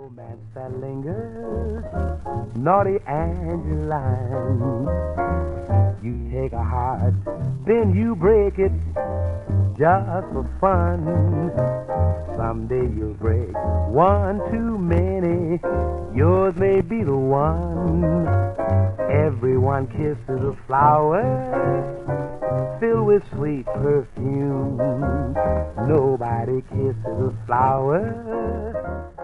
romance that lingers, naughty Angeline. You take a heart, then you break it, just for fun. Someday you'll break one too many, yours may be the one. Everyone kisses a flower filled with sweet perfume. Nobody kisses a flower